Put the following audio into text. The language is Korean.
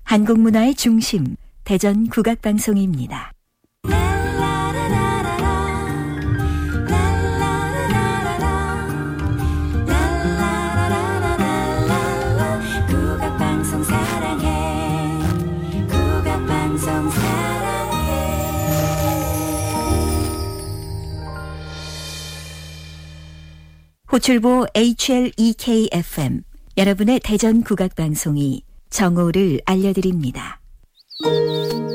한국문화의 중심, 대전 국악방송입니다. 국악방송 사랑해. 국악방송 사랑해. 호출보 HLEK-FM, 여러분의 대전 국악방송이 정오를 알려드립니다.